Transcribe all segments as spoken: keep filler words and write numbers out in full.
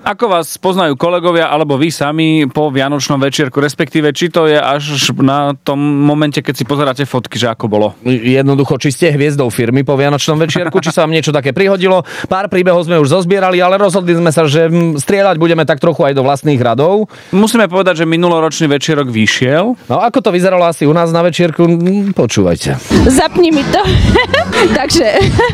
Ako vás poznajú kolegovia alebo vy sami po vianočnom večierku, respektíve či to je až na tom momente, keď si pozeráte fotky, že ako bolo? Jednoducho, či ste hviezdou firmy po vianočnom večierku, či sa vám niečo také prihodilo. Pár príbehov sme už zozbierali, ale rozhodli sme sa, že strieľať budeme tak trochu aj do vlastných radov. Musíme povedať, že minuloročný večierok vyšiel. No ako to vyzeralo asi u nás na večierku, počúvajte. Zapni mi to. Takže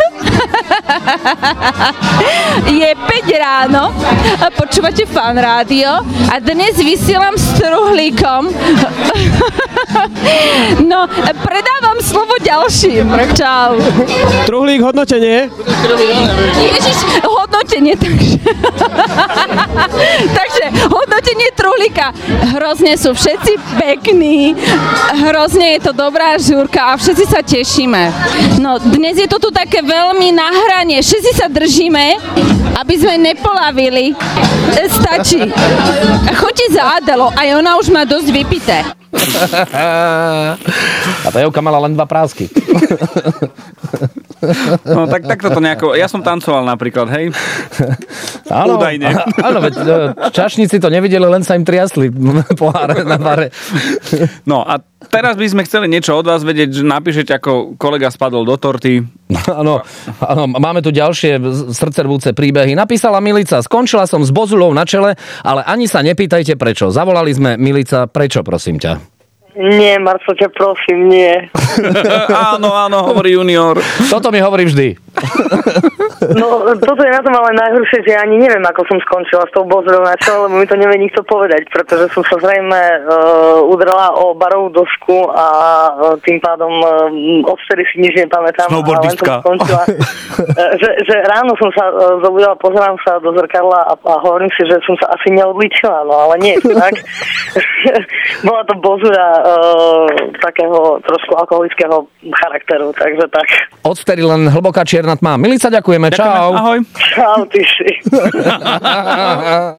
je päť ráno a počúvate Fan Rádio a dnes vysielam s Truhlíkom. No, predávam slovo ďalším. Čau. Truhlík, hodnotenie. Ježiš, hodnotenie, takže. Takže hodnotenie Truhlíka. Hrozne sú všetci pekní, hrozne je to dobrá žúrka a všetci sa tešíme. No, dnes je to tu také veľmi na hrane. Všetci sa držíme, aby sme nepolavili. Stačí. Choďte za Adelou, aj ona už má dosť vypité. A tá Jovka mala len dva prásky. No tak, tak toto nejako, ja som tancoval napríklad, hej? Áno, údajne. Áno, veď čašníci to nevideli, len sa im triasli poháre na bare. No a teraz by sme chceli niečo od vás vedieť, že napíšete, ako kolega spadol do torty. Áno, áno, máme tu ďalšie srdcervúce príbehy. Napísala Milica, skončila som s bozulou na čele, ale ani sa nepýtajte prečo. Zavolali sme, Milica, prečo, prosím ťa? Nie, Marcel, ťa prosím, nie. Áno, áno, hovorí junior. Toto mi hovorí vždy. No, toto je na tom ale najhoršie, že ja ani neviem, ako som skončila s tou bozrou na čele, lebo mi to nevie nikto povedať, pretože som sa zrejme uh, udrela o barovú dosku a uh, tým pádom uh, odvtedy si nič nepamätám. Snowboardistka. Skončila, uh, že, že ráno som sa uh, zobudila, pozerám sa do zrkadla a, a hovorím si, že som sa asi neodličila, no ale nie, tak. Bola to bozura uh, takého trošku alkoholického charakteru, takže tak. Odvtedy len hlboká čierna tma. Milica, ďakujeme, čau. Ďakujeme, ahoj. Čau, ty si.